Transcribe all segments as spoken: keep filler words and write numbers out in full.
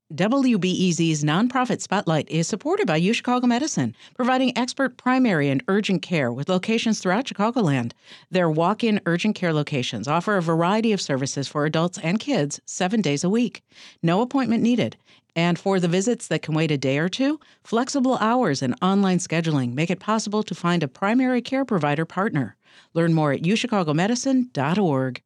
W B E Z's nonprofit Spotlight is supported by UChicago Medicine, providing expert primary and urgent care with locations throughout Chicagoland. Their walk-in urgent care locations offer a variety of services for adults and kids seven days a week. No appointment needed. And for the visits that can wait a day or two, flexible hours and online scheduling make it possible to find a primary care provider partner. Learn more at u chicago medicine dot org.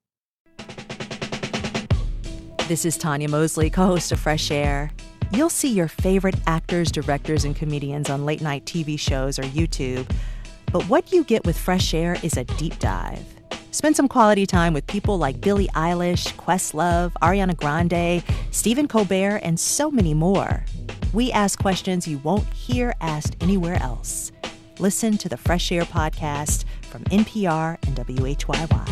This is Tanya Mosley, co-host of Fresh Air. You'll see your favorite actors, directors, and comedians on late-night T V shows or YouTube. But what you get with Fresh Air is a deep dive. Spend some quality time with people like Billie Eilish, Questlove, Ariana Grande, Stephen Colbert, and so many more. We ask questions you won't hear asked anywhere else. Listen to the Fresh Air podcast from N P R and W H Y Y.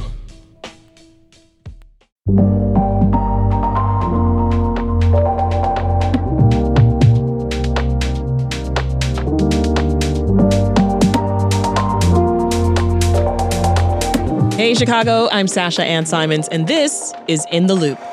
Hey, Chicago, I'm Sasha Ann Simons, and this is In the Loop.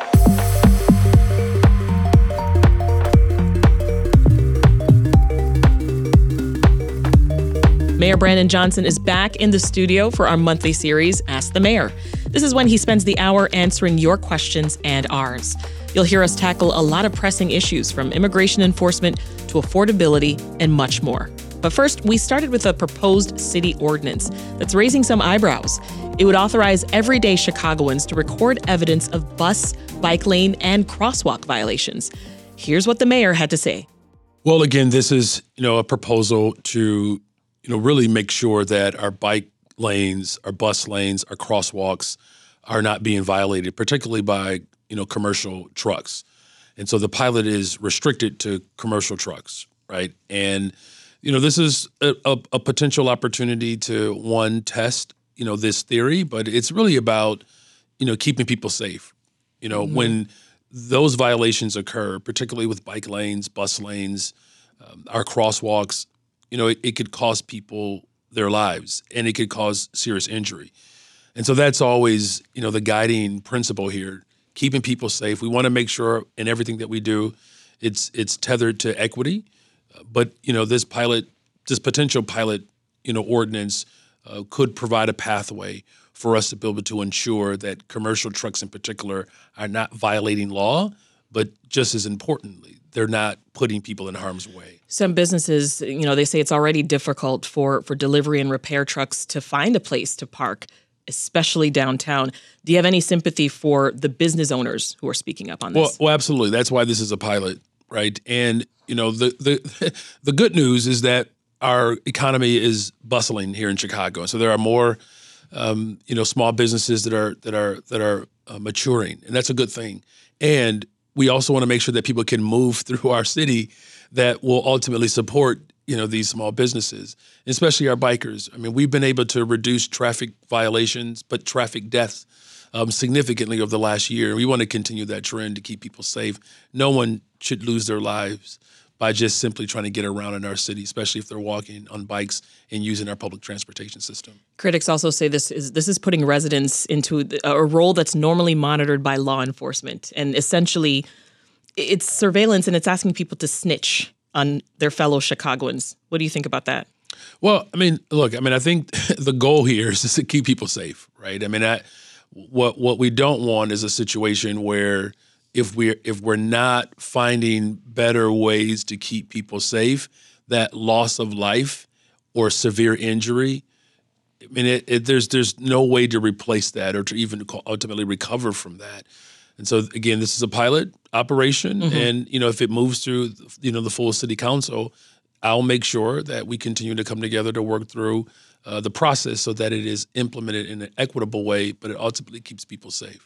Mayor Brandon Johnson is back in the studio for our monthly series, Ask the Mayor. This is when he spends the hour answering your questions and ours. You'll hear us tackle a lot of pressing issues, from immigration enforcement to affordability and much more. But first, we started with a proposed city ordinance that's raising some eyebrows. It would authorize everyday Chicagoans to record evidence of bus, bike lane, and crosswalk violations. Here's what the mayor had to say. Well, again, this is, you know, a proposal to, you know, really make sure that our bike lanes, our bus lanes, our crosswalks are not being violated, particularly by, you know, commercial trucks. And so the pilot is restricted to commercial trucks, right? And you know, this is a, a, a potential opportunity to, one, test, you know, this theory, but it's really about, you know, keeping people safe. You know, mm-hmm. when those violations occur, particularly with bike lanes, bus lanes, um, our crosswalks, you know, it, it could cost people their lives and it could cause serious injury. And so that's always, you know, the guiding principle here, keeping people safe. We want to make sure in everything that we do, it's it's tethered to equity. But, you know, this pilot, this potential pilot, you know, ordinance uh, could provide a pathway for us to be able to ensure that commercial trucks in particular are not violating law, but just as importantly, they're not putting people in harm's way. Some businesses, you know, they say it's already difficult for, for delivery and repair trucks to find a place to park, especially downtown. Do you have any sympathy for the business owners who are speaking up on this? Well, well absolutely. That's why this is a pilot, right? And you know, the the the good news is that our economy is bustling here in Chicago. So there are more, um, you know, small businesses that are that are that are uh, maturing, and that's a good thing. And we also want to make sure that people can move through our city that will ultimately support, you know, these small businesses, especially our bikers. I mean, we've been able to reduce traffic violations, but traffic deaths um, significantly over the last year. We want to continue that trend to keep people safe. No one should lose their lives by just simply trying to get around in our city, especially if they're walking on bikes and using our public transportation system. Critics also say this is this is putting residents into a role that's normally monitored by law enforcement. And essentially, it's surveillance and it's asking people to snitch on their fellow Chicagoans. What do you think about that? Well, I mean, look, I mean, I think the goal here is just to keep people safe, right? I mean, I, what what we don't want is a situation where if we're if we're not finding better ways to keep people safe, that loss of life or severe injury, I mean, it, it, there's there's no way to replace that or to even ultimately recover from that. And so, again, this is a pilot operation, mm-hmm. and you know, if it moves through, you know, the full city council, I'll make sure that we continue to come together to work through uh, the process so that it is implemented in an equitable way, but it ultimately keeps people safe.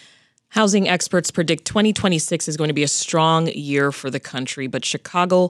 Housing experts predict twenty twenty-six is going to be a strong year for the country, but Chicago,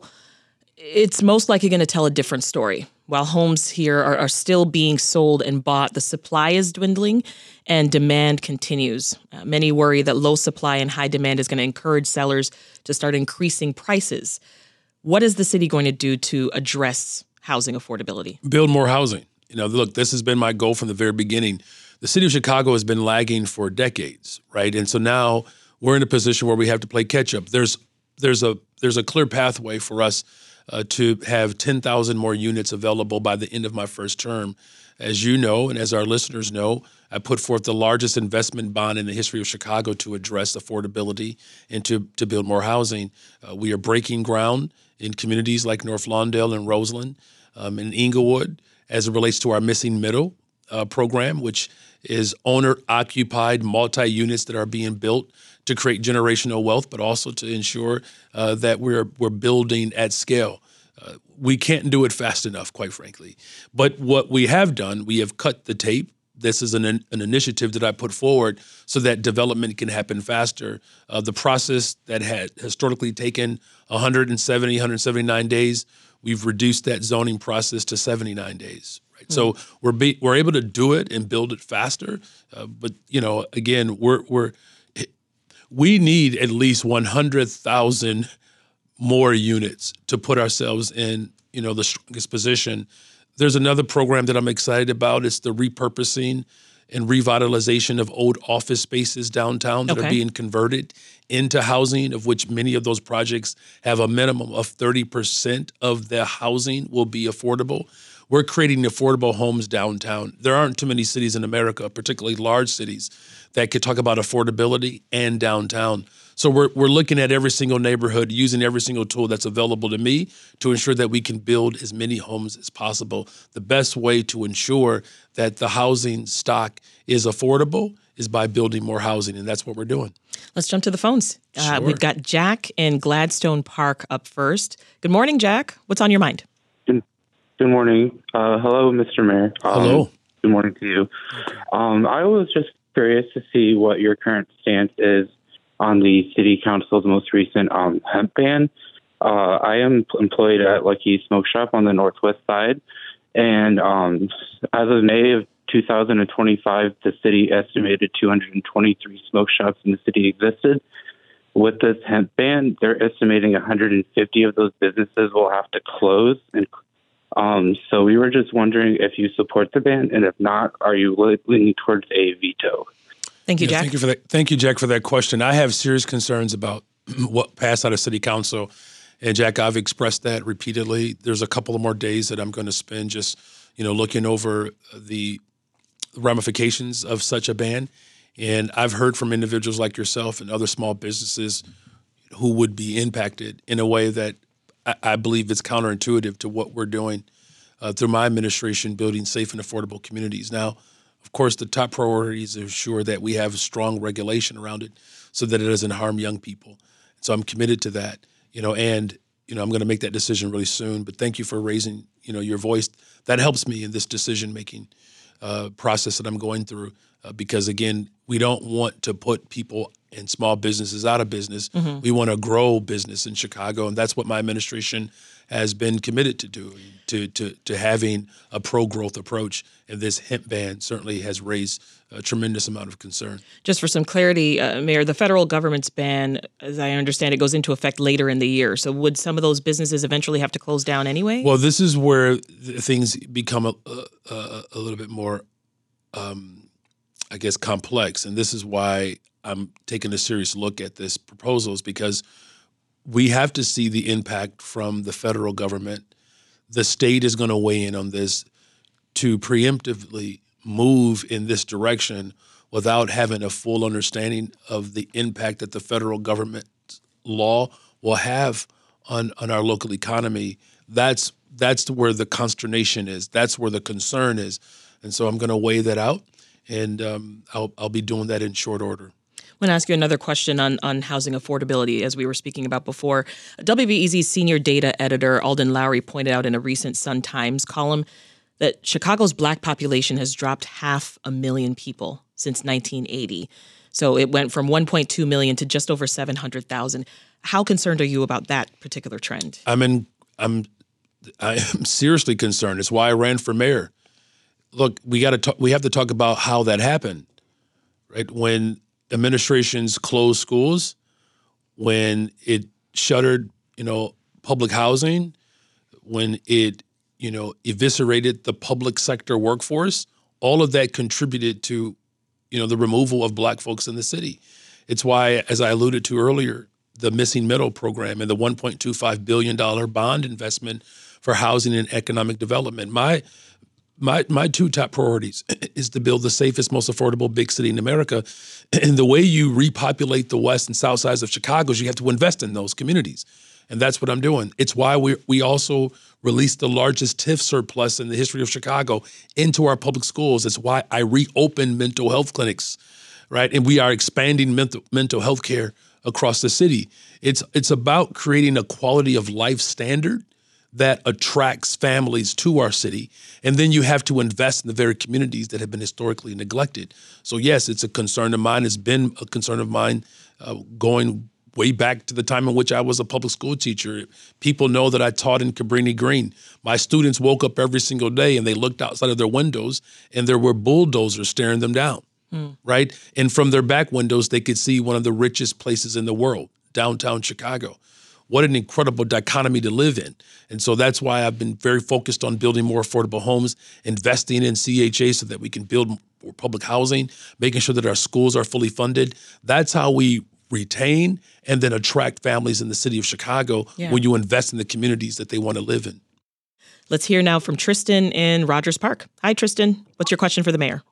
it's most likely going to tell a different story. While homes here are, are still being sold and bought, the supply is dwindling and demand continues. Uh, many worry that low supply and high demand is going to encourage sellers to start increasing prices. What is the city going to do to address housing affordability? Build more housing. You know, look, this has been my goal from the very beginning. The city of Chicago has been lagging for decades, right? And so now we're in a position where we have to play catch up. There's there's a there's a clear pathway for us uh, to have ten thousand more units available by the end of my first term. As you know, and as our listeners know, I put forth the largest investment bond in the history of Chicago to address affordability and to, to build more housing. Uh, we are breaking ground in communities like North Lawndale and Roseland, um, and Inglewood, as it relates to our Missing Middle uh, program, which is owner-occupied multi-units that are being built to create generational wealth, but also to ensure uh, that we're we're building at scale. Uh, we can't do it fast enough, quite frankly. But what we have done, we have cut the tape. This is an, an initiative that I put forward so that development can happen faster. Uh, the process that had historically taken one hundred seventy, one hundred seventy-nine days, we've reduced that zoning process to seventy-nine days. Right? Mm-hmm. So we're be, we're able to do it and build it faster. Uh, but you know, again, we're we're we need at least one hundred thousand more units to put ourselves in, you know, the strongest position. There's another program that I'm excited about. It's the repurposing and revitalization of old office spaces downtown that okay. are being converted into housing, of which many of those projects have a minimum of thirty percent of the housing will be affordable. We're creating affordable homes downtown. There aren't too many cities in America, particularly large cities, that could talk about affordability and downtown. So we're we're looking at every single neighborhood, using every single tool that's available to me to ensure that we can build as many homes as possible. The best way to ensure that the housing stock is affordable is by building more housing, and that's what we're doing. Let's jump to the phones. Sure. Uh, we've got Jack in Gladstone Park up first. Good morning, Jack. What's on your mind? Good, good morning. Uh, hello, Mister Mayor. Um, hello. Good morning to you. Um, I was just curious to see what your current stance is on the city council's most recent um, hemp ban. Uh, I am employed at Lucky Smoke Shop on the northwest side, and um, as of May of two thousand twenty-five, the city estimated two hundred twenty-three smoke shops in the city existed. With this hemp ban, they're estimating one hundred fifty of those businesses will have to close. And um, so we were just wondering if you support the ban, and if not, are you leaning towards a veto? Thank you, yeah, Jack. Thank you for that. Thank you, Jack, for that question. I have serious concerns about what passed out of City Council, and Jack, I've expressed that repeatedly. There's a couple of more days that I'm going to spend just, you know, looking over the ramifications of such a ban, and I've heard from individuals like yourself and other small businesses who would be impacted in a way that I, I believe is counterintuitive to what we're doing uh, through my administration, building safe and affordable communities. Now, of course, the top priority is to ensure that we have strong regulation around it so that it doesn't harm young people. So I'm committed to that, you know, and, you know, I'm going to make that decision really soon. But thank you for raising, you know, your voice. That helps me in this decision-making uh, process that I'm going through uh, because, again, we don't want to put people and small businesses out of business. Mm-hmm. We want to grow business in Chicago, and that's what my administration has been committed to do, to to to having a pro-growth approach. And this hemp ban certainly has raised a tremendous amount of concern. Just for some clarity, uh, Mayor, the federal government's ban, as I understand it, goes into effect later in the year. So would some of those businesses eventually have to close down anyway? Well, this is where things become a, a, a little bit more, um, I guess, complex. And this is why I'm taking a serious look at this proposal, is because we have to see the impact from the federal government. The state is going to weigh in on this to preemptively move in this direction without having a full understanding of the impact that the federal government law will have on, on our local economy. That's that's where the consternation is. That's where the concern is. And so I'm going to weigh that out, and um, I'll, I'll be doing that in short order. I'm going to ask you another question on, on housing affordability, as we were speaking about before. W B E Z's senior data editor, Alden Lowry, pointed out in a recent Sun-Times column that Chicago's Black population has dropped half a million people since nineteen eighty. So it went from one point two million to just over seven hundred thousand. How concerned are you about that particular trend? I'm in, I'm, I am seriously concerned. It's why I ran for mayor. Look, we got to talk, we have to talk about how that happened, right? When administrations closed schools, when it shuttered, you know, public housing, when it, you know, eviscerated the public sector workforce, all of that contributed to, you know, the removal of Black folks in the city. It's why, as I alluded to earlier, the Missing Middle program and the one point two five billion dollars bond investment for housing and economic development. My my my two top priorities is to build the safest, most affordable big city in America. And the way you repopulate the west and south sides of Chicago is you have to invest in those communities. And that's what I'm doing. It's why we we also released the largest T I F surplus in the history of Chicago into our public schools. It's why I reopened mental health clinics, right? And we are expanding mental mental health care across the city. It's it's about creating a quality of life standard that attracts families to our city. And then you have to invest in the very communities that have been historically neglected. So yes, it's a concern of mine. It's been a concern of mine uh, going way back to the time in which I was a public school teacher. People know that I taught in Cabrini Green. My students woke up every single day and they looked outside of their windows and there were bulldozers staring them down, mm. right? And from their back windows, they could see one of the richest places in the world, downtown Chicago. What an incredible dichotomy to live in. And so that's why I've been very focused on building more affordable homes, investing in C H A so that we can build more public housing, making sure that our schools are fully funded. That's how we retain and then attract families in the city of Chicago yeah. when you invest in the communities that they want to live in. Let's hear now from Tristan in Rogers Park. Hi, Tristan. What's your question for the mayor?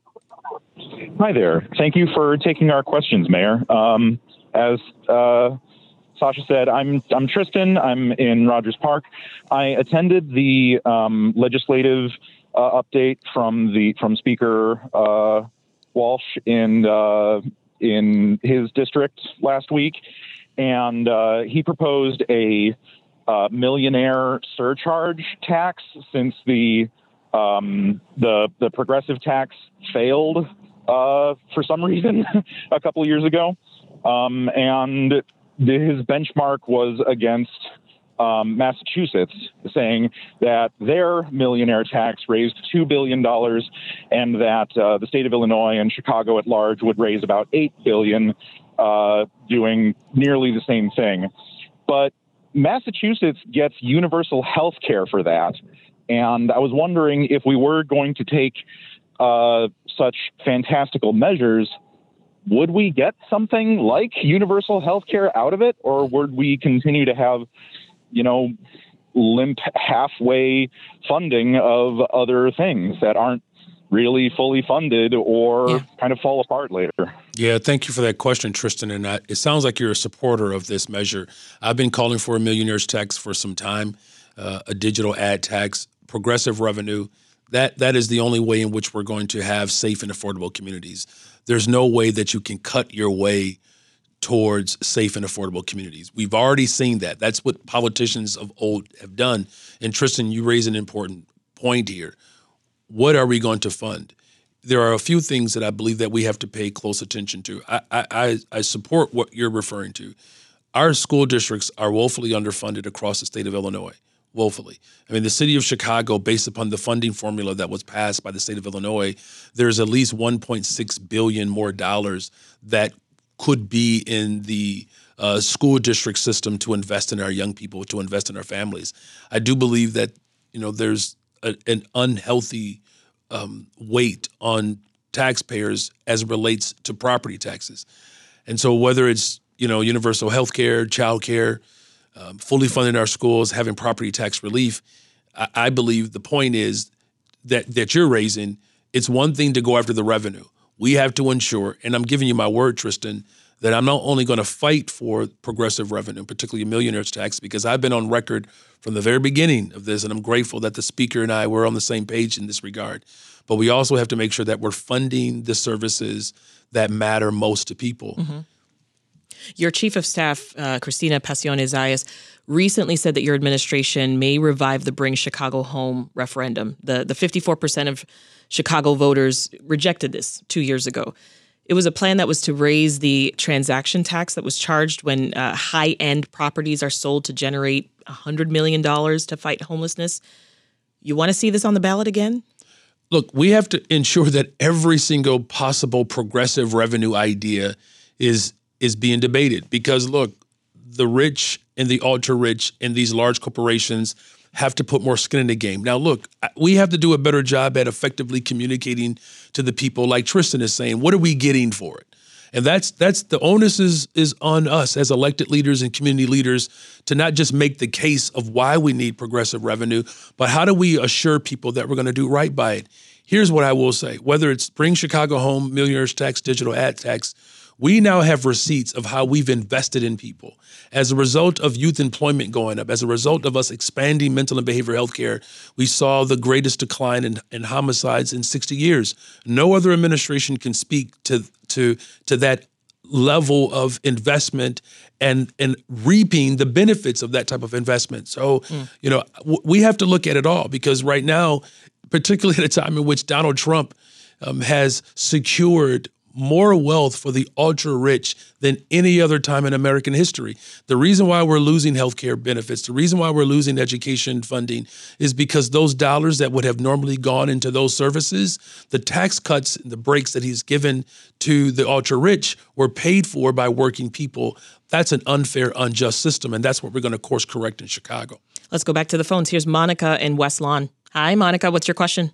Hi there. Thank you for taking our questions, Mayor. Um, as uh, Sasha said, I'm I'm Tristan. I'm in Rogers Park. I attended the um, legislative uh, update from the from Speaker uh, Walsh in uh, in his district last week, and uh, he proposed a uh, millionaire surcharge tax since the um, the the progressive tax failed uh, for some reason a couple of years ago, um, and his benchmark was against um, Massachusetts, saying that their millionaire tax raised two billion dollars and that uh, the state of Illinois and Chicago at large would raise about eight billion dollars, uh, doing nearly the same thing. But Massachusetts gets universal health care for that. And I was wondering if we were going to take uh, such fantastical measures, would we get something like universal health care out of it, or would we continue to have, you know, limp halfway funding of other things that aren't really fully funded or yeah. kind of fall apart later? Yeah, thank you for that question, Tristan. And I, it sounds like you're a supporter of this measure. I've been calling for a millionaire's tax for some time, uh, a digital ad tax, progressive revenue. That that is the only way in which we're going to have safe and affordable communities. There's no way that you can cut your way towards safe and affordable communities. We've already seen that. That's what politicians of old have done. And Tristan, you raise an important point here. What are we going to fund? There are a few things that I believe that we have to pay close attention to. I I, I support what you're referring to. Our school districts are woefully underfunded across the state of Illinois. Woefully. I mean, the city of Chicago, based upon the funding formula that was passed by the state of Illinois, there's at least one point six billion dollars more dollars that could be in the uh, school district system to invest in our young people, to invest in our families. I do believe that, you know, there's a, an unhealthy um, weight on taxpayers as it relates to property taxes. And so whether it's, you know, universal health care, child care, Um, fully funding our schools, having property tax relief, I, I believe the point is that that you're raising, it's one thing to go after the revenue. We have to ensure, and I'm giving you my word, Tristan, that I'm not only going to fight for progressive revenue, particularly a millionaire's tax, because I've been on record from the very beginning of this, and I'm grateful that the speaker and I were on the same page in this regard. But we also have to make sure that we're funding the services that matter most to people. Mm-hmm. Your chief of staff, uh, Cristina Pacione-Zayas, recently said that your administration may revive the Bring Chicago Home referendum. The, the fifty-four percent of Chicago voters rejected this two years ago. It was a plan that was to raise the transaction tax that was charged when uh, high-end properties are sold to generate one hundred million dollars to fight homelessness. You want to see this on the ballot again? Look, we have to ensure that every single possible progressive revenue idea is is being debated, because look, the rich and the ultra rich and these large corporations have to put more skin in the game. Now, look, we have to do a better job at effectively communicating to the people, like Tristan is saying, what are we getting for it? And that's that's the onus is is on us as elected leaders and community leaders to not just make the case of why we need progressive revenue, but how do we assure people that we're going to do right by it? Here's what I will say. Whether it's Bring Chicago Home, Millionaires Tax, digital ad tax, we now have receipts of how we've invested in people. As a result of youth employment going up, as a result of us expanding mental and behavioral health care, we saw the greatest decline in, in homicides in sixty years. No other administration can speak to to to that level of investment and and reaping the benefits of that type of investment. So, mm. you know, w- we have to look at it all, because right now, particularly at a time in which Donald Trump um, has secured more wealth for the ultra-rich than any other time in American history. The reason why we're losing healthcare benefits, the reason why we're losing education funding is because those dollars that would have normally gone into those services, the tax cuts and the breaks that he's given to the ultra-rich were paid for by working people. That's an unfair, unjust system, and that's what we're going to course correct in Chicago. Let's go back to the phones. Here's Monica in West Lawn. Hi, Monica. What's your question?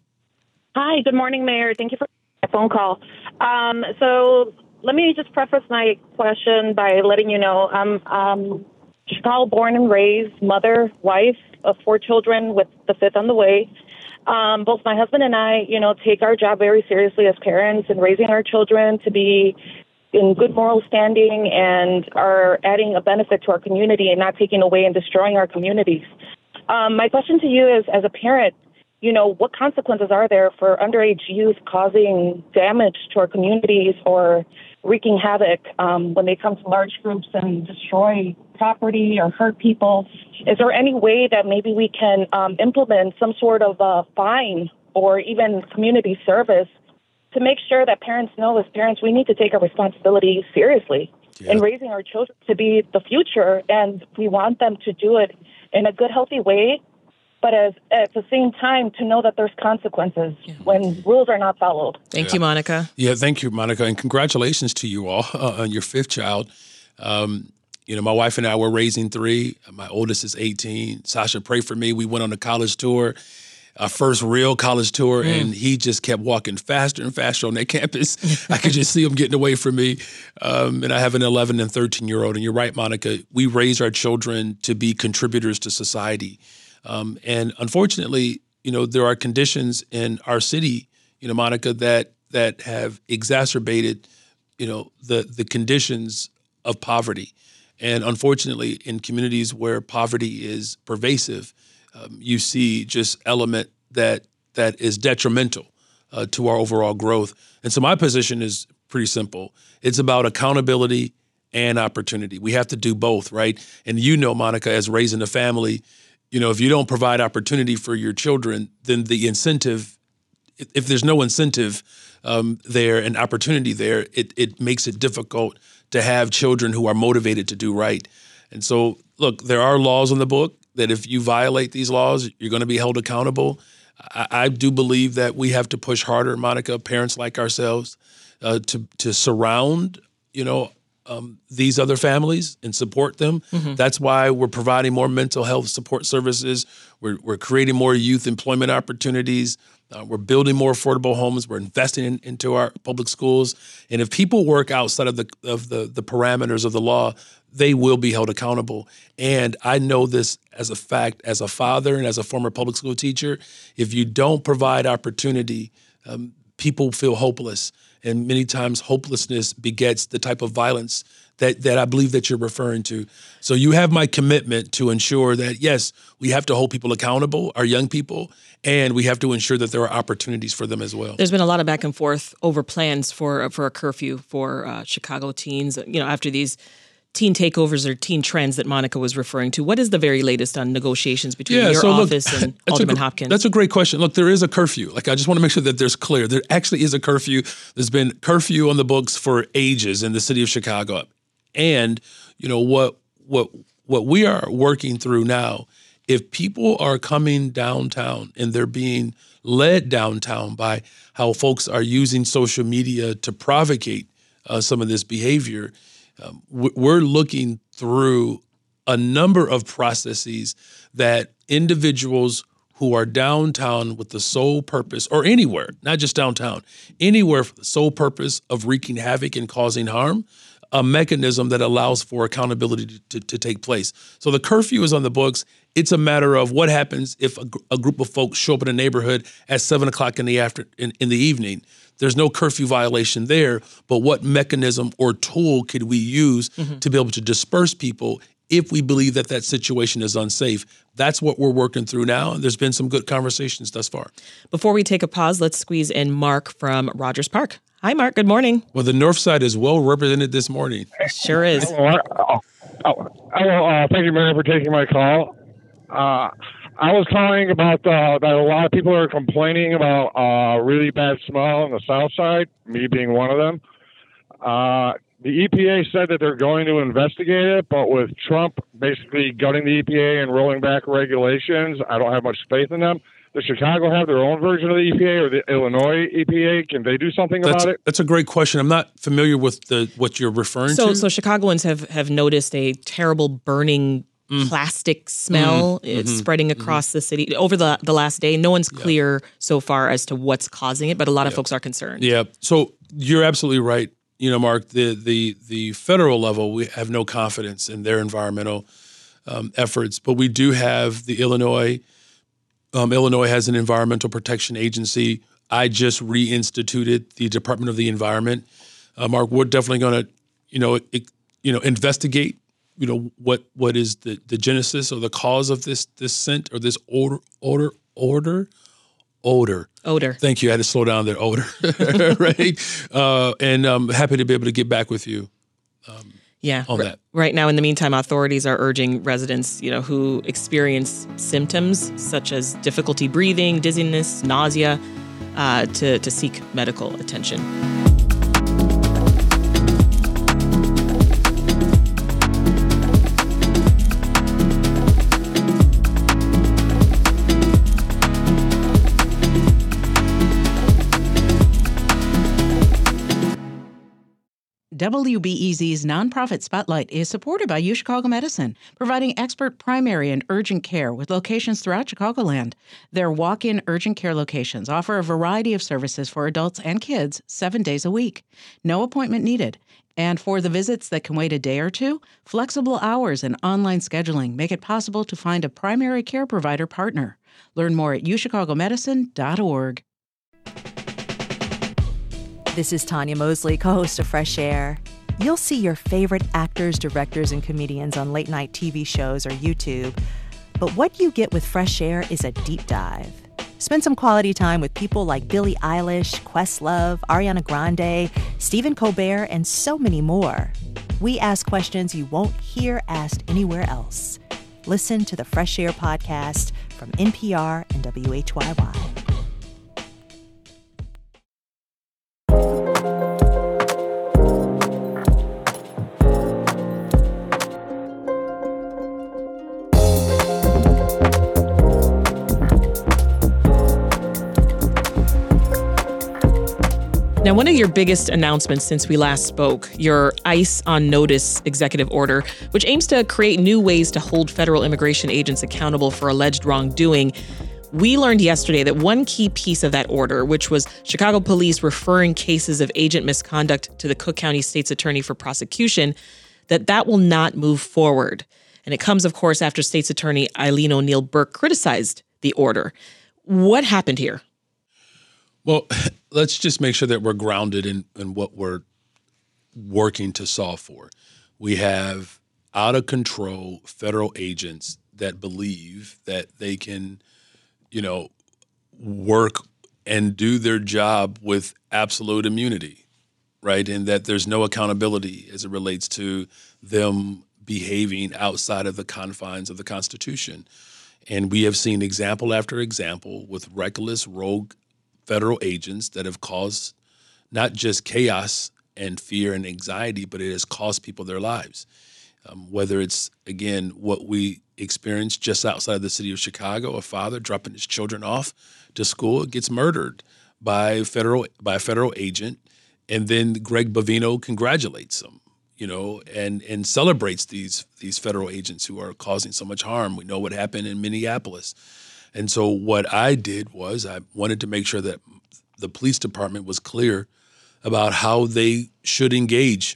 Hi. Good morning, Mayor. Thank you for my phone call. Um, so let me just preface my question by letting you know I'm um, Chicago born and raised, mother, wife of four children with the fifth on the way. Um, both my husband and I, you know, take our job very seriously as parents and raising our children to be in good moral standing and are adding a benefit to our community and not taking away and destroying our communities. Um, my question to you is, as a parent, you know, what consequences are there for underage youth causing damage to our communities or wreaking havoc um, when they come to large groups and destroy property or hurt people? Is there any way that maybe we can um, implement some sort of a fine or even community service to make sure that parents know, as parents, we need to take our responsibility seriously yeah. in raising our children to be the future, and we want them to do it in a good, healthy way, but as, at the same time to know that there's consequences yeah. when rules are not followed. Thank yeah. you, Monica. Yeah, thank you, Monica, and congratulations to you all uh, on your fifth child. Um, you know, my wife and I were raising three. My oldest is eighteen. Sasha, pray for me. We went on a college tour, our first real college tour, mm. and he just kept walking faster and faster on that campus. I could just see him getting away from me. Um, and I have an eleven and thirteen-year-old. And you're right, Monica, we raise our children to be contributors to society. Um, and unfortunately, you know, there are conditions in our city, you know, Monica, that that have exacerbated, you know, the the conditions of poverty. And unfortunately, in communities where poverty is pervasive, um, you see just element that that is detrimental uh, to our overall growth. And so my position is pretty simple. It's about accountability and opportunity. We have to do both, right? And you know, Monica, as raising a family, you know, if you don't provide opportunity for your children, then the incentive, if there's no incentive um, there and opportunity there, it it makes it difficult to have children who are motivated to do right. And so, look, there are laws on the book that if you violate these laws, you're going to be held accountable. I, I do believe that we have to push harder, Monica, parents like ourselves, uh, to to surround, you know, Um, these other families and support them. Mm-hmm. That's why we're providing more mental health support services. We're, we're creating more youth employment opportunities. Uh, we're building more affordable homes. We're investing in, into our public schools. And if people work outside of the of the, the parameters of the law, they will be held accountable. And I know this as a fact, as a father and as a former public school teacher. If you don't provide opportunity, um, people feel hopeless. And many times hopelessness begets the type of violence that, that I believe that you're referring to. So you have my commitment to ensure that, yes, we have to hold people accountable, our young people, and we have to ensure that there are opportunities for them as well. There's been a lot of back and forth over plans for for a curfew for uh, Chicago teens, you know, after these teen takeovers or teen trends that Monica was referring to. What is the very latest on negotiations between yeah, your so office look, and Alderman a, Hopkins? That's a great question. Look, there is a curfew. Like, I just want to make sure that there's clear. There actually is a curfew. There's been curfew on the books for ages in the city of Chicago. And, you know, what what what we are working through now, if people are coming downtown and they're being led downtown by how folks are using social media to provocate uh, some of this behavior, Um, we're looking through a number of processes that individuals who are downtown with the sole purpose, or anywhere, not just downtown, anywhere for the sole purpose of wreaking havoc and causing harm, a mechanism that allows for accountability to, to, to take place. So the curfew is on the books. It's a matter of what happens if a, a group of folks show up in a neighborhood at seven o'clock in the after in, in the evening. There's no curfew violation there, but what mechanism or tool could we use mm-hmm. to be able to disperse people if we believe that that situation is unsafe? That's what we're working through now, and there's been some good conversations thus far. Before we take a pause, let's squeeze in Mark from Rogers Park. Hi, Mark. Good morning. Well, the North Side is well represented this morning. Sure is. Oh, oh, oh, uh, thank you, Mayor, for taking my call. Uh, I was calling about uh, that a lot of people are complaining about uh, really bad smell on the South Side, me being one of them. Uh, the E P A said that they're going to investigate it, but with Trump basically gutting the E P A and rolling back regulations, I don't have much faith in them. Does Chicago have their own version of the E P A or the Illinois E P A? Can they do something that's, about it? That's a great question. I'm not familiar with the what you're referring so, to. So Chicagoans have, have noticed a terrible burning mm. plastic smell. Mm-hmm. It's mm-hmm. spreading across mm-hmm. the city. Over the, the last day, no one's clear yeah. so far as to what's causing it, but a lot of yeah. folks are concerned. Yeah. So you're absolutely right. You know, Mark, the the the federal level, we have no confidence in their environmental um, efforts, but we do have the Illinois. Um, Illinois has an environmental protection agency. I just reinstituted the Department of the Environment. Uh, Mark, we're definitely going to, you know, it, you know, investigate, you know, what what is the, the genesis or the cause of this this scent or this odor odor odor odor odor. Thank you. I had to slow down there. Odor, right? Uh, and I'm happy to be able to get back with you. Um, Yeah. On that. Right now, in the meantime, authorities are urging residents, you know, who experience symptoms such as difficulty breathing, dizziness, nausea, uh, to, to seek medical attention. W B E Z's Nonprofit Spotlight is supported by UChicago Medicine, providing expert primary and urgent care with locations throughout Chicagoland. Their walk-in urgent care locations offer a variety of services for adults and kids seven days a week. No appointment needed. And for the visits that can wait a day or two, flexible hours and online scheduling make it possible to find a primary care provider partner. Learn more at u chicago medicine dot org. This is Tanya Mosley, co-host of Fresh Air. You'll see your favorite actors, directors, and comedians on late-night T V shows or YouTube. But what you get with Fresh Air is a deep dive. Spend some quality time with people like Billie Eilish, Questlove, Ariana Grande, Stephen Colbert, and so many more. We ask questions you won't hear asked anywhere else. Listen to the Fresh Air podcast from N P R and W H Y Y. Now, one of your biggest announcements since we last spoke, your ICE on Notice executive order, which aims to create new ways to hold federal immigration agents accountable for alleged wrongdoing. We learned yesterday that one key piece of that order, which was Chicago police referring cases of agent misconduct to the Cook County State's Attorney for prosecution, that that will not move forward. And it comes, of course, after State's Attorney Eileen O'Neill Burke criticized the order. What happened here? Well, let's just make sure that we're grounded in, in what we're working to solve for. We have out of control federal agents that believe that they can, you know, work and do their job with absolute immunity, right? And that there's no accountability as it relates to them behaving outside of the confines of the Constitution. And we have seen example after example with reckless, rogue federal agents that have caused not just chaos and fear and anxiety, but it has cost people their lives. Um, whether it's, again, what we experienced just outside of the city of Chicago, a father dropping his children off to school gets murdered by federal by a federal agent, and then Greg Bovino congratulates him, you know, and and celebrates these these federal agents who are causing so much harm. We know what happened in Minneapolis. And so what I did was I wanted to make sure that the police department was clear about how they should engage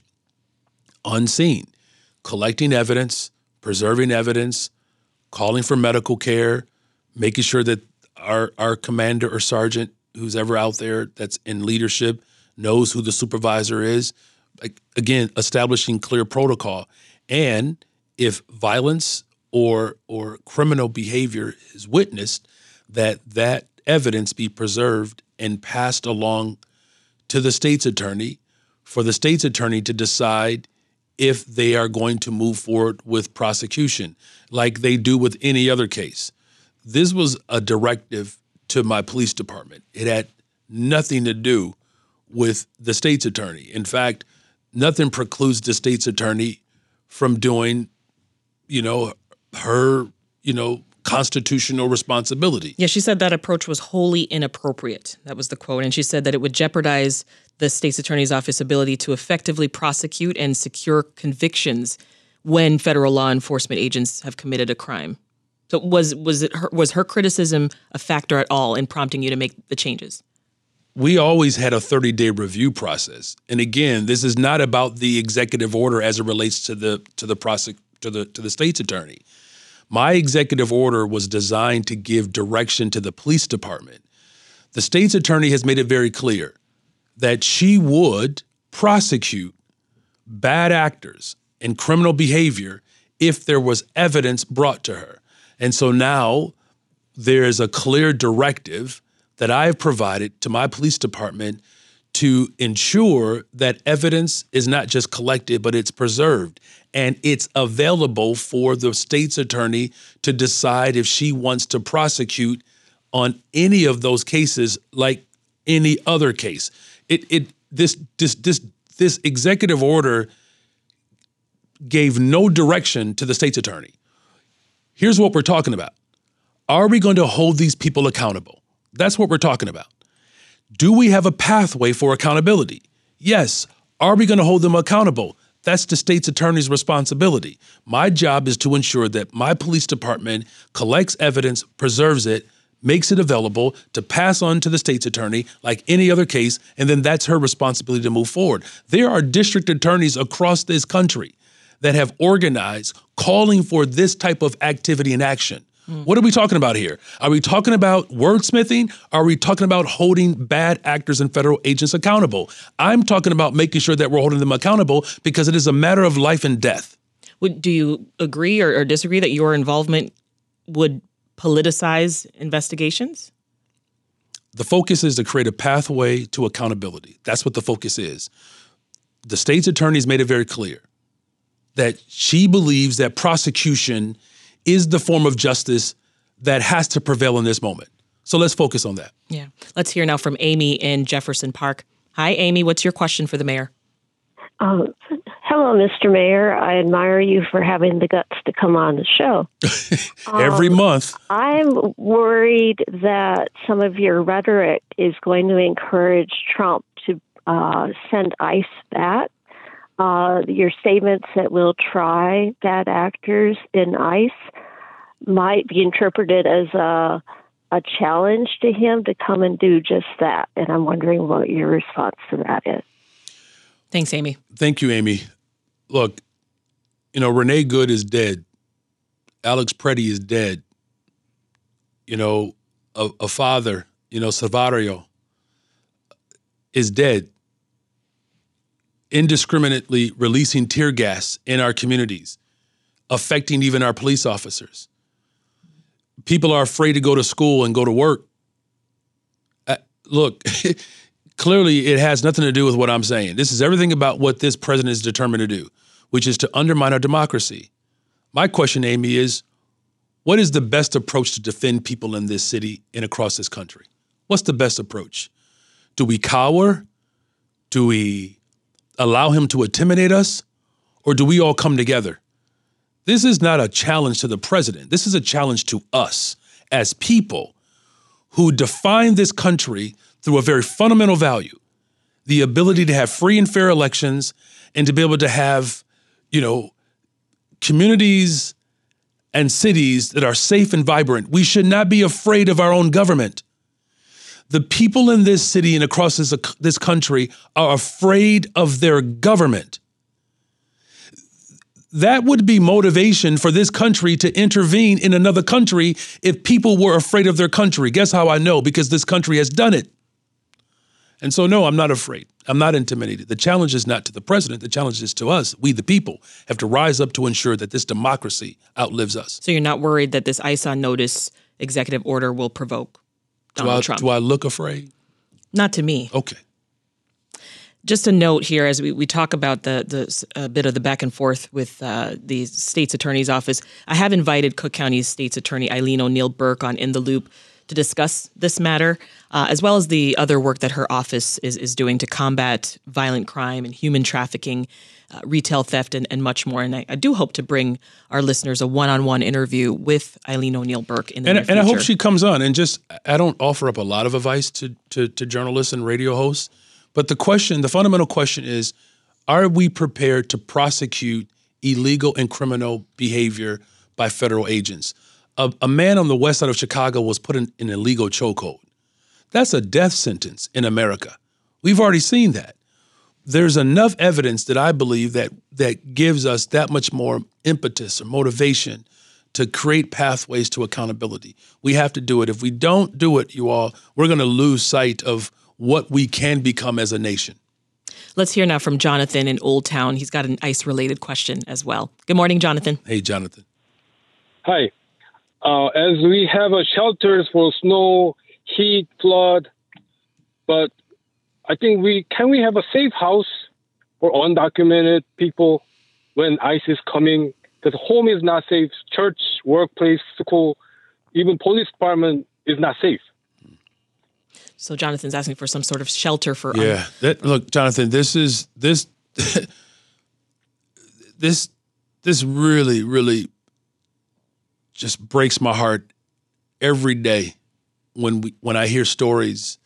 on scene, collecting evidence, preserving evidence, calling for medical care, making sure that our our commander or sergeant who's ever out there that's in leadership knows who the supervisor is. Like, again, establishing clear protocol. And if violence or or criminal behavior is witnessed, that that evidence be preserved and passed along to the state's attorney for the state's attorney to decide if they are going to move forward with prosecution like they do with any other case. This was a directive to my police department. It had nothing to do with the state's attorney. In fact, nothing precludes the state's attorney from doing, you know, her, you know, constitutional responsibility. Yeah, she said that approach was wholly inappropriate. That was the quote. And she said that it would jeopardize the state's attorney's office ability to effectively prosecute and secure convictions when federal law enforcement agents have committed a crime. So was was it her, was her criticism a factor at all in prompting you to make the changes? We always had a thirty-day review process. And again, this is not about the executive order as it relates to the to the prosec- to the to the state's attorney. My executive order was designed to give direction to the police department. The state's attorney has made it very clear that she would prosecute bad actors and criminal behavior if there was evidence brought to her. And so now there is a clear directive that I have provided to my police department to ensure that evidence is not just collected, but it's preserved. And it's available for the state's attorney to decide if she wants to prosecute on any of those cases like any other case. It it this this this this executive order gave no direction to the state's attorney. Here's what we're talking about. Are we going to hold these people accountable? That's what we're talking about. Do we have a pathway for accountability? Yes. Are we going to hold them accountable? That's the state's attorney's responsibility. My job is to ensure that my police department collects evidence, preserves it, makes it available to pass on to the state's attorney like any other case, and then that's her responsibility to move forward. There are district attorneys across this country that have organized calling for this type of activity and action. Mm. What are we talking about here? Are we talking about wordsmithing? Are we talking about holding bad actors and federal agents accountable? I'm talking about making sure that we're holding them accountable because it is a matter of life and death. Would, do you agree or, or disagree that your involvement would politicize investigations? The focus is to create a pathway to accountability. That's what the focus is. The state's attorney's made it very clear that she believes that prosecution is the form of justice that has to prevail in this moment. So let's focus on that. Yeah. Let's hear now from Amy in Jefferson Park. Hi, Amy. What's your question for the mayor? Um, hello, Mister Mayor. I admire you for having the guts to come on the show. Every um, month. I'm worried that some of your rhetoric is going to encourage Trump to uh, send ICE back. Uh, your statements that we'll try bad actors in ICE might be interpreted as a, a challenge to him to come and do just that. And I'm wondering what your response to that is. Thanks, Amy. Thank you, Amy. Look, you know, Renee Good is dead. Alex Preddy is dead. You know, a, a father, you know, Salvario is dead. Indiscriminately releasing tear gas in our communities, affecting even our police officers. People are afraid to go to school and go to work. Uh, look, clearly it has nothing to do with what I'm saying. This is everything about what this president is determined to do, which is to undermine our democracy. My question, Amy, is what is the best approach to defend people in this city and across this country? What's the best approach? Do we cower? Do we allow him to intimidate us, or do we all come together? This is not a challenge to the president. This is a challenge to us as people who define this country through a very fundamental value, the ability to have free and fair elections and to be able to have, you know, communities and cities that are safe and vibrant. We should not be afraid of our own government. The people in this city and across this, this country are afraid of their government. That would be motivation for this country to intervene in another country if people were afraid of their country. Guess how I know? Because this country has done it. And so, no, I'm not afraid. I'm not intimidated. The challenge is not to the president. The challenge is to us. We, the people, have to rise up to ensure that this democracy outlives us. So you're not worried that this ICE on notice executive order will provoke Donald do I, Trump? Do I look afraid? Not to me. Okay. Just a note here as we, we talk about the the a bit of the back and forth with uh, the state's attorney's office. I have invited Cook County's state's attorney Eileen O'Neill Burke on In the Loop to discuss this matter, uh, as well as the other work that her office is is doing to combat violent crime and human trafficking, uh, retail theft, and, and much more. And I, I do hope to bring our listeners a one-on-one interview with Eileen O'Neill Burke in the and, near future. And I hope she comes on. And just, I don't offer up a lot of advice to to, to journalists and radio hosts. But the question, the fundamental question is, are we prepared to prosecute illegal and criminal behavior by federal agents? A, a man on the west side of Chicago was put in an illegal chokehold. That's a death sentence in America. We've already seen that. There's enough evidence that I believe that that gives us that much more impetus or motivation to create pathways to accountability. We have to do it. If we don't do it, you all, we're going to lose sight of what we can become as a nation. Let's hear now from Jonathan in Old Town. He's got an ICE-related question as well. Good morning, Jonathan. Hey, Jonathan. Hi. Uh, as we have a shelters for snow, heat, flood, but I think we can we have a safe house for undocumented people when ICE is coming? Because home is not safe, church, workplace, school, even police department is not safe. So Jonathan's asking for some sort of shelter for. Yeah, un- that, look, Jonathan, this is this this this really, really just breaks my heart every day when we when I hear stories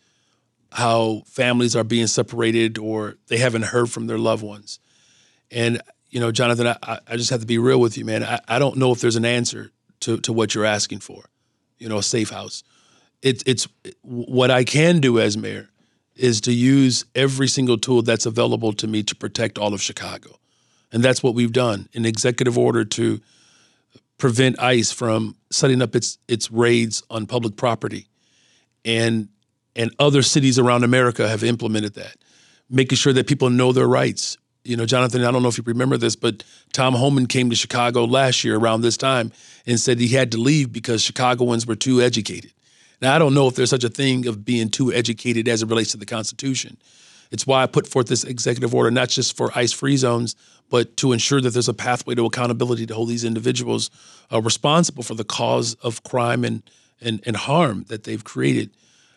how families are being separated or they haven't heard from their loved ones. And you know, Jonathan, I, I just have to be real with you, man. I, I don't know if there's an answer to to what you're asking for. You know, a safe house. It's it's what I can do as mayor is to use every single tool that's available to me to protect all of Chicago. And that's what we've done. An executive order to prevent ICE from setting up its its raids on public property. And and other cities around America have implemented that, making sure that people know their rights. You know, Jonathan, I don't know if you remember this, but Tom Homan came to Chicago last year around this time and said he had to leave because Chicagoans were too educated. Now, I don't know if there's such a thing of being too educated as it relates to the Constitution. It's why I put forth this executive order, not just for ICE-free zones, but to ensure that there's a pathway to accountability to hold these individuals uh, responsible for the cause of crime and and, and harm that they've created.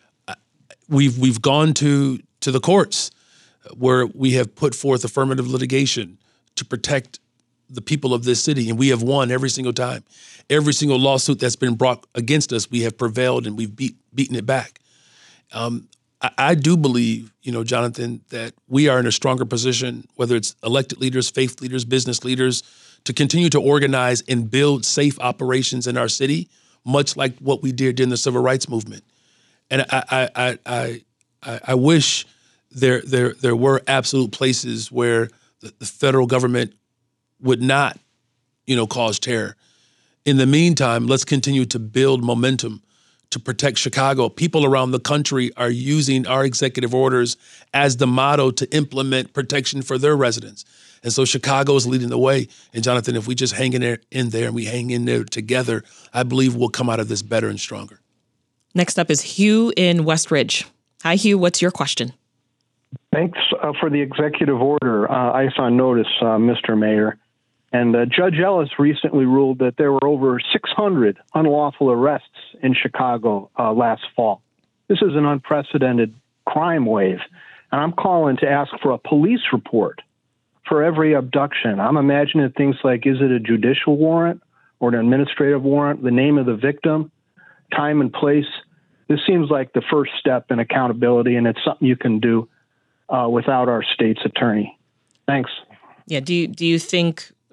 We've we've gone to to the courts where we have put forth affirmative litigation to protect the people of this city, and we have won every single time. Every single lawsuit that's been brought against us, we have prevailed and we've beat, beaten it back. Um, I, I do believe, you know, Jonathan, that we are in a stronger position, whether it's elected leaders, faith leaders, business leaders, to continue to organize and build safe operations in our city, much like what we did during the Civil Rights Movement. And I, I, I, I, I, I wish there, there, there were absolute places where the, the federal government would not, you know, cause terror. In the meantime, let's continue to build momentum to protect Chicago. People around the country are using our executive orders as the motto to implement protection for their residents. And so Chicago is leading the way. And Jonathan, if we just hang in there, in there and we hang in there together, I believe we'll come out of this better and stronger. Next up is Hugh in Westridge. Hi, Hugh. What's your question? Thanks uh, for the executive order, uh, ICE on notice, uh, Mister Mayor. And uh, Judge Ellis recently ruled that there were over six hundred unlawful arrests in Chicago uh, last fall. This is an unprecedented crime wave. And I'm calling to ask for a police report for every abduction. I'm imagining things like, is it a judicial warrant or an administrative warrant, the name of the victim, time and place. This seems like the first step in accountability, and it's something you can do uh, without our state's attorney. Thanks. Yeah. Do you, do you think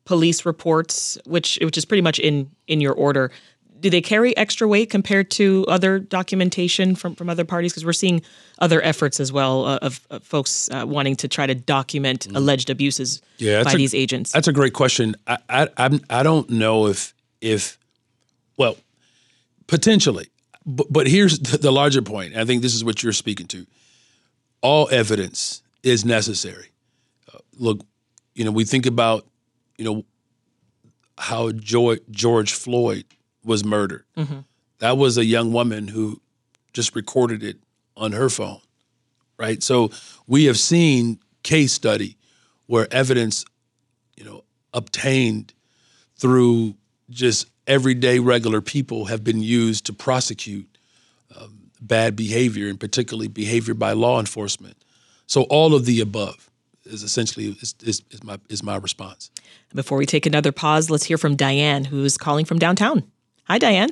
police reports, which which is pretty much in, in your order, do they carry extra weight compared to other documentation from, from other parties? Because we're seeing other efforts as well uh, of, of folks uh, wanting to try to document mm. alleged abuses yeah, by a, these agents. That's a great question. I I I'm, I don't know if if well potentially, but, but here's the, the larger point. I think this is what you're speaking to. All evidence is necessary. Uh, look, you know, we think about you know how George, George Floyd was murdered. Mm-hmm. That was a young woman who just recorded it on her phone, right? So we have seen case study where evidence, you know, obtained through just everyday regular people have been used to prosecute um, bad behavior, and particularly behavior by law enforcement. So all of the above is essentially is, is, is my is my response. Before we take another pause, let's hear from Diane, who's calling from downtown. Hi, Diane.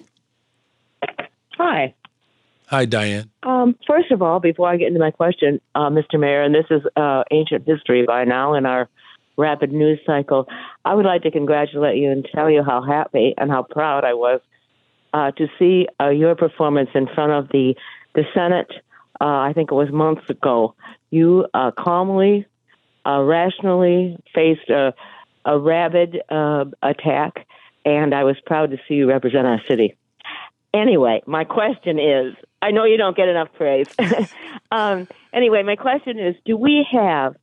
Hi. Hi, Diane. Um, first of all, before I get into my question, uh, Mister Mayor, and this is uh, ancient history by now in our rapid news cycle, I would like to congratulate you and tell you how happy and how proud I was uh, to see uh, your performance in front of the, the Senate, uh, I think it was months ago. You uh, calmly, uh, rationally faced a, a rabid uh, attack, and I was proud to see you represent our city. Anyway, my question is, I know you don't get enough praise. um, anyway, my question is, do we have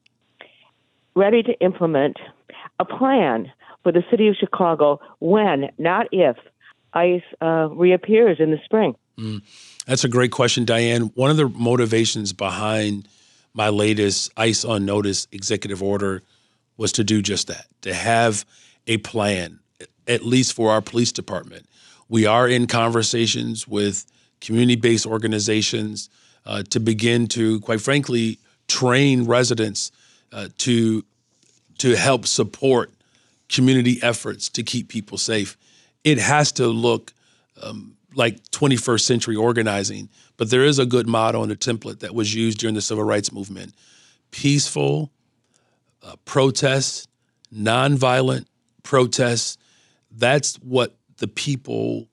ready to implement a plan for the city of Chicago when, not if, ICE uh, reappears in the spring? Mm, that's a great question, Diane. One of the motivations behind my latest ICE on Notice executive order was to do just that, to have a plan, at least for our police department. We are in conversations with community-based organizations uh, to begin to, quite frankly, train residents uh, to to help support community efforts to keep people safe. It has to look um, like twenty-first century organizing, but there is a good motto and a template that was used during the civil rights movement: peaceful uh, protests, nonviolent protests. That's what the people,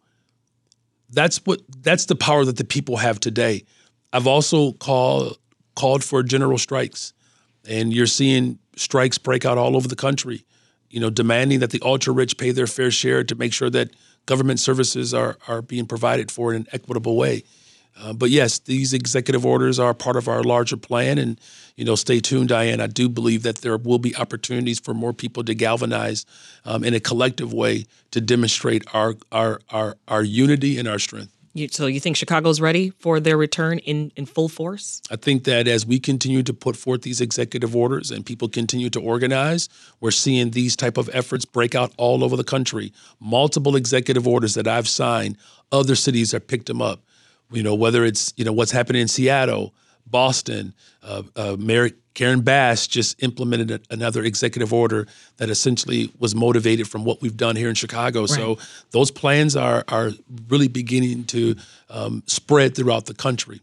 that's what that's the power that the people have today. I've also call, called for general strikes, and you're seeing strikes break out all over the country, you know, demanding that the ultra-rich pay their fair share to make sure that government services are are being provided for in an equitable way. Uh, but yes, these executive orders are part of our larger plan, and you know, stay tuned, Diane. I do believe that there will be opportunities for more people to galvanize um, in a collective way to demonstrate our our our our unity and our strength. You, so you think Chicago's ready for their return in, in full force? I think that as we continue to put forth these executive orders and people continue to organize, we're seeing these type of efforts break out all over the country. Multiple executive orders that I've signed, other cities have picked them up. You know, whether it's, you know, what's happening in Seattle, Boston, uh, uh, Mayor Karen Bass just implemented a, another executive order that essentially was motivated from what we've done here in Chicago. Right. So those plans are are really beginning to um, spread throughout the country.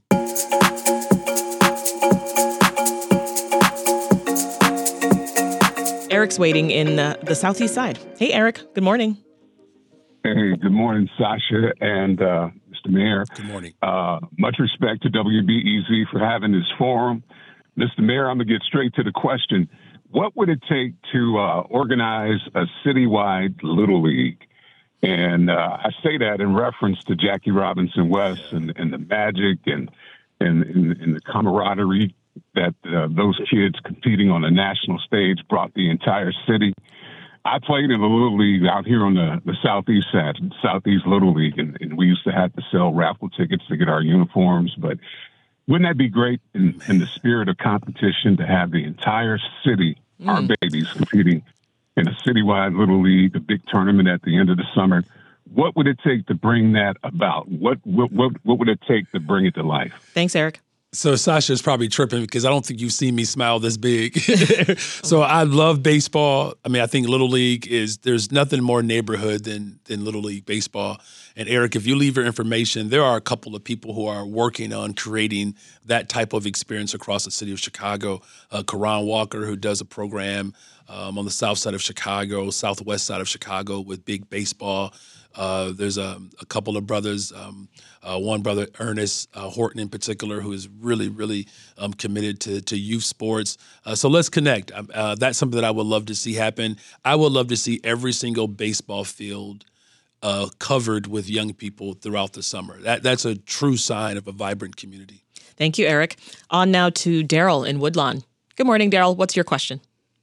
Eric's waiting in uh, the Southeast Side. Hey, Eric. Good morning. Hey, good morning, Sasha and uh, Mister Mayor. Good morning. Uh, much respect to W B E Z for having this forum. Mister Mayor, I'm going to get straight to the question. What would it take to uh, organize a citywide Little League? And uh, I say that in reference to Jackie Robinson West and, and the magic and, and, and, and the camaraderie that uh, those kids competing on a national stage brought the entire city. I played in the Little League out here on the, the Southeast side, Southeast Little League, and, and we used to have to sell raffle tickets to get our uniforms. But wouldn't that be great in, in the spirit of competition to have the entire city, mm. our babies, competing in a citywide Little League, a big tournament at the end of the summer? What would it take to bring that about? What what what, what would it take to bring it to life? Thanks, Eric. So Sasha's probably tripping because I don't think you've seen me smile this big. So I love baseball. I mean, I think Little League is, there's nothing more neighborhood than than Little League baseball. And Eric, if you leave your information, there are a couple of people who are working on creating that type of experience across the city of Chicago. Uh, Karan Walker, who does a program um, on the south side of Chicago, southwest side of Chicago with big baseball. Uh, there's a, a couple of brothers, um, uh, one brother, Ernest uh, Horton in particular, who is really, really um, committed to, to youth sports. Uh, so let's connect. Uh, that's something that I would love to see happen. I would love to see every single baseball field uh, covered with young people throughout the summer. That That's a true sign of a vibrant community. Thank you, Eric. On now to Daryl in Woodlawn. Good morning, Daryl. What's your question?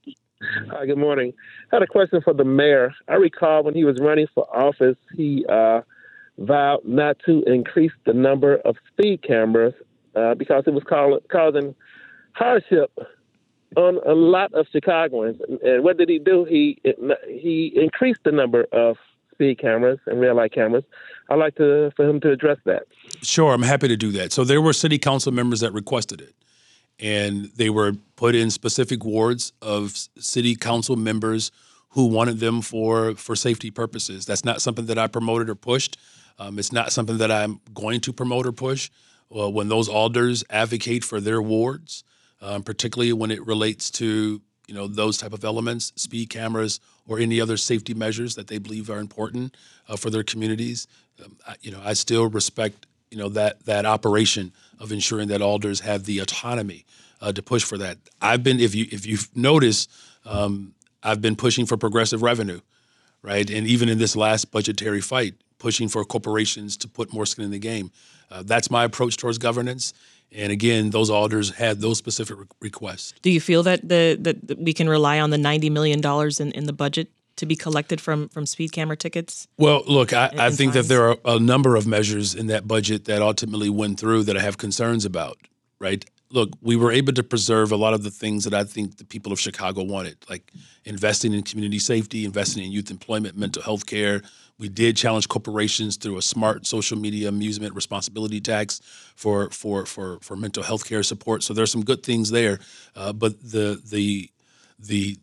Hi, good morning. I had a question for the mayor. I recall when he was running for office, he uh, vowed not to increase the number of speed cameras uh, because it was call- causing hardship on a lot of Chicagoans. And what did he do? He he increased the number of speed cameras and red light cameras. I'd like to for him to address that. Sure, I'm happy to do that. So there were city council members that requested it. And they were put in specific wards of city council members who wanted them for, for safety purposes. That's not something that I promoted or pushed. Um, it's not something that I'm going to promote or push. Well, when those alders advocate for their wards, um, particularly when it relates to you know those type of elements, speed cameras or any other safety measures that they believe are important uh, for their communities, um, I, you know I still respect you know that that operation of ensuring that alders have the autonomy uh, to push for that. I've been, if you if you've noticed, um, I've been pushing for progressive revenue, right? And even in this last budgetary fight, pushing for corporations to put more skin in the game. Uh, that's my approach towards governance. And again, those alders had those specific re- requests. Do you feel that the that we can rely on the ninety million dollars in, in the budget to be collected from from speed camera tickets? Well, look, I, I think fines? that there are a number of measures in that budget that ultimately went through that I have concerns about, right? Look, we were able to preserve a lot of the things that I think the people of Chicago wanted, like investing in community safety, investing in youth employment, mental health care. We did challenge corporations through a smart social media amusement responsibility tax for for for for mental health care support. So there's some good things there, uh, but the the the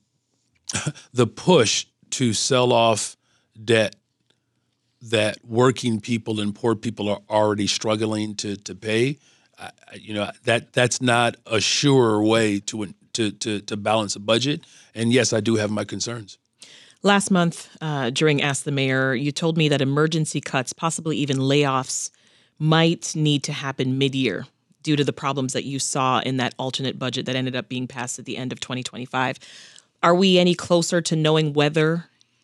the push to sell off debt that working people and poor people are already struggling to to pay, I, you know that that's not a surer way to to to to balance a budget. And yes, I do have my concerns. Last month, uh, during Ask the Mayor, you told me that emergency cuts, possibly even layoffs, might need to happen mid-year due to the problems that you saw in that alternate budget that ended up being passed at the end of twenty twenty-five. Are we any closer to knowing whether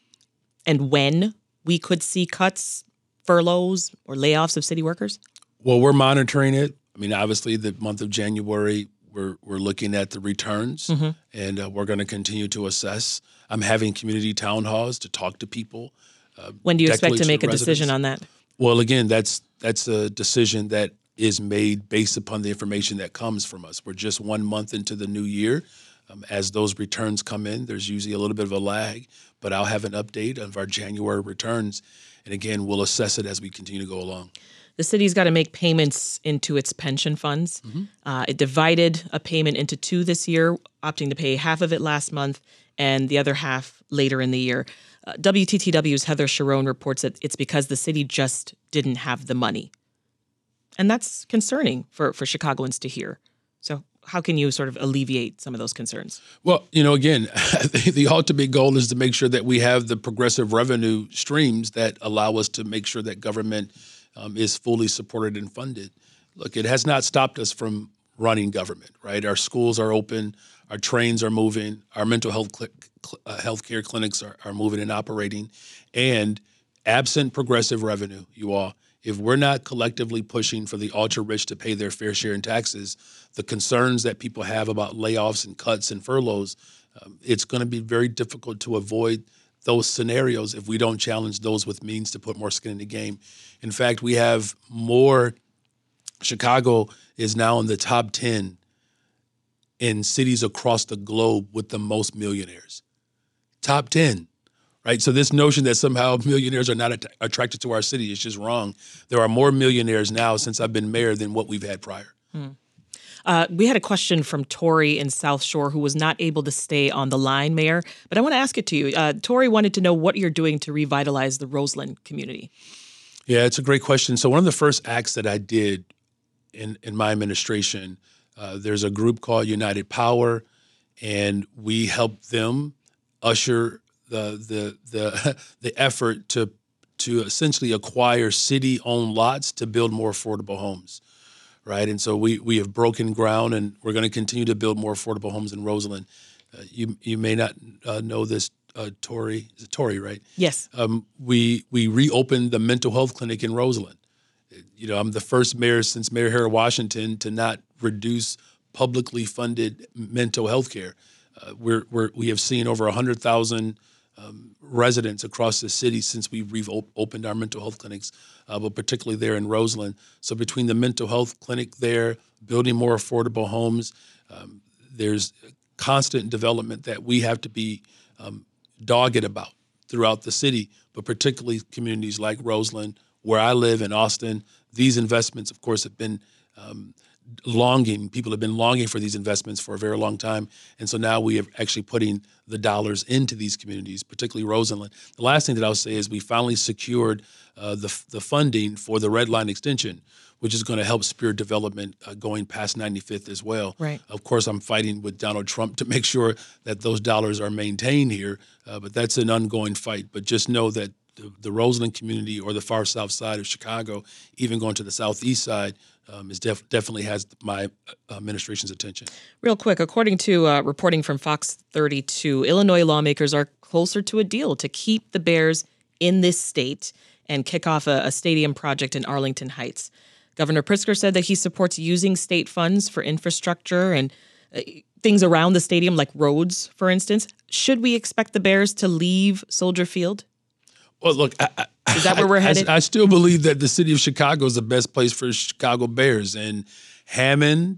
and when we could see cuts, furloughs, or layoffs of city workers? Well, we're monitoring it. I mean, obviously, the month of January, we're we're looking at the returns, mm-hmm. and uh, we're going to continue to assess. I'm having community town halls to talk to people. Uh, when do you expect to make a residents. decision on that? Well, again, that's that's a decision that is made based upon the information that comes from us. We're just one month into the new year. Um, as those returns come in, there's usually a little bit of a lag, but I'll have an update of our January returns. And again, we'll assess it as we continue to go along. The city's got to make payments into its pension funds. Mm-hmm. Uh, it divided a payment into two this year, opting to pay half of it last month and the other half later in the year. Uh, W T T W's Heather Sharon reports that it's because the city just didn't have the money. And that's concerning for, for Chicagoans to hear. So how can you sort of alleviate some of those concerns? Well, you know, again, the ultimate goal is to make sure that we have the progressive revenue streams that allow us to make sure that government um, is fully supported and funded. Look, it has not stopped us from running government, right? Our schools are open, our trains are moving, our mental health cl- cl- uh, healthcare clinics are, are moving and operating. And absent progressive revenue, you all, if we're not collectively pushing for the ultra-rich to pay their fair share in taxes, the concerns that people have about layoffs and cuts and furloughs, um, it's going to be very difficult to avoid those scenarios if we don't challenge those with means to put more skin in the game. In fact, we have more, Chicago is now in the top ten in cities across the globe with the most millionaires. Top ten. Right, so this notion that somehow millionaires are not att- attracted to our city is just wrong. There are more millionaires now since I've been mayor than what we've had prior. Hmm. Uh, we had a question from Tori in South Shore who was not able to stay on the line, Mayor. But I want to ask it to you. Uh, Tori wanted to know what you're doing to revitalize the Roseland community. Yeah, it's a great question. So one of the first acts that I did in, in my administration, uh, there's a group called United Power, and we helped them usher the the the the effort to to essentially acquire city-owned lots to build more affordable homes, right? And so we we have broken ground, and we're going to continue to build more affordable homes in Roseland. Uh, you you may not uh, know this, uh, Tori. Is it Tori, right? Yes. Um, we we reopened the mental health clinic in Roseland. You know, I'm the first mayor since Mayor Harold Washington to not reduce publicly funded mental health care. Uh, we're, we're, we have seen over one hundred thousand um, residents across the city since we reopened our mental health clinics, uh, but particularly there in Roseland. So between the mental health clinic there, building more affordable homes, um, there's constant development that we have to be um, dogged about throughout the city, but particularly communities like Roseland, where I live in Austin. These investments, of course, have been um, longing. People have been longing for these investments for a very long time. And so now we are actually putting the dollars into these communities, particularly Roseland. The last thing that I'll say is we finally secured uh, the, the funding for the Red Line extension, which is going to help spur development uh, going past ninety-fifth as well. Right. Of course, I'm fighting with Donald Trump to make sure that those dollars are maintained here, uh, but that's an ongoing fight. But just know that the, the Roseland community or the far south side of Chicago, even going to the southeast side, Um, is def- definitely has my administration's attention. Real quick, according to uh, reporting from Fox thirty-two, Illinois lawmakers are closer to a deal to keep the Bears in this state and kick off a, a stadium project in Arlington Heights. Governor Pritzker said that he supports using state funds for infrastructure and uh, things around the stadium, like roads, for instance. Should we expect the Bears to leave Soldier Field? Well, look, I, I, is that where we're headed? I, I still believe that the city of Chicago is the best place for Chicago Bears, and Hammond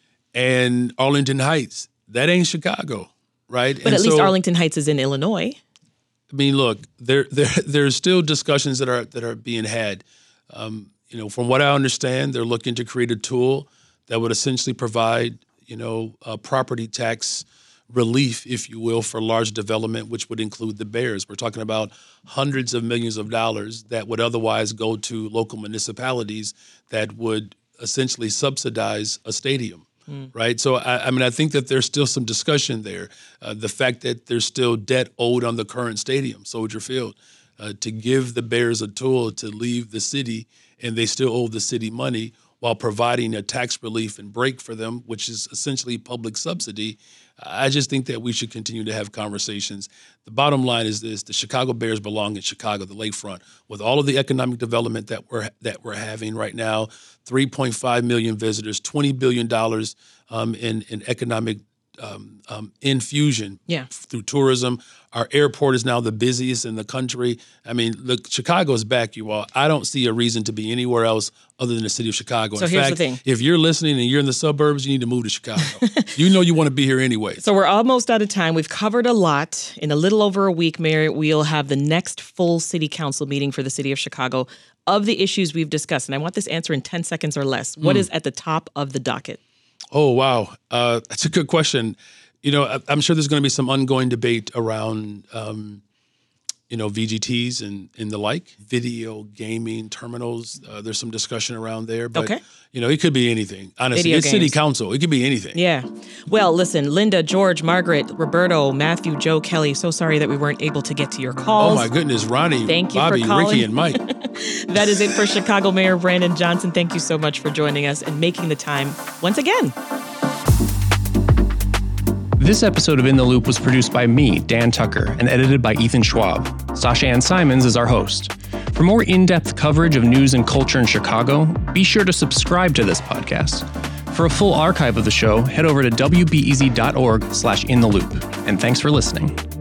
and Arlington Heights, that ain't Chicago, right? But and at so, least Arlington Heights is in Illinois. I mean, look, there, there, there's still discussions that are that are being had. Um, you know, from what I understand, they're looking to create a tool that would essentially provide, you know, a property tax relief, if you will, for large development, which would include the Bears. We're talking about hundreds of millions of dollars that would otherwise go to local municipalities that would essentially subsidize a stadium, mm. right? So, I, I mean, I think that there's still some discussion there. Uh, the fact that there's still debt owed on the current stadium, Soldier Field, uh, to give the Bears a tool to leave the city and they still owe the city money while providing a tax relief and break for them, which is essentially public subsidy. I just think that we should continue to have conversations. The bottom line is this: the Chicago Bears belong in Chicago, the lakefront, with all of the economic development that we're that we're having right now. three point five million visitors, twenty billion dollars um, in, in economic um, um, infusion yeah. through tourism. Our airport is now the busiest in the country. I mean, look, Chicago is back, you all. I don't see a reason to be anywhere else other than the city of Chicago. So in here's fact, the thing. If you're listening and you're in the suburbs, you need to move to Chicago. You know you want to be here anyway. So we're almost out of time. We've covered a lot. In a little over a week, Mayor, we'll have the next full city council meeting for the city of Chicago of the issues we've discussed. And I want this answer in ten seconds or less. What mm. is at the top of the docket? Oh, wow. Uh, that's a good question. You know, I'm sure there's going to be some ongoing debate around, um, you know, V G Ts and, and the like, video gaming terminals. Uh, there's some discussion around there. But, okay. you know, it could be anything. Honestly, Video it's games. city council. It could be anything. Yeah. Well, listen, Linda, George, Margaret, Roberto, Matthew, Joe, Kelly, so sorry that we weren't able to get to your calls. Oh, my goodness. Ronnie, Thank you Bobby, for calling. Ricky, and Mike. That is it for Chicago Mayor Brandon Johnson. Thank you so much for joining us and making the time once again. This episode of In the Loop was produced by me, Dan Tucker, and edited by Ethan Schwab. Sasha Ann Simons is our host. For more in-depth coverage of news and culture in Chicago, be sure to subscribe to this podcast. For a full archive of the show, head over to w b e z dot org slash in the loop. And thanks for listening.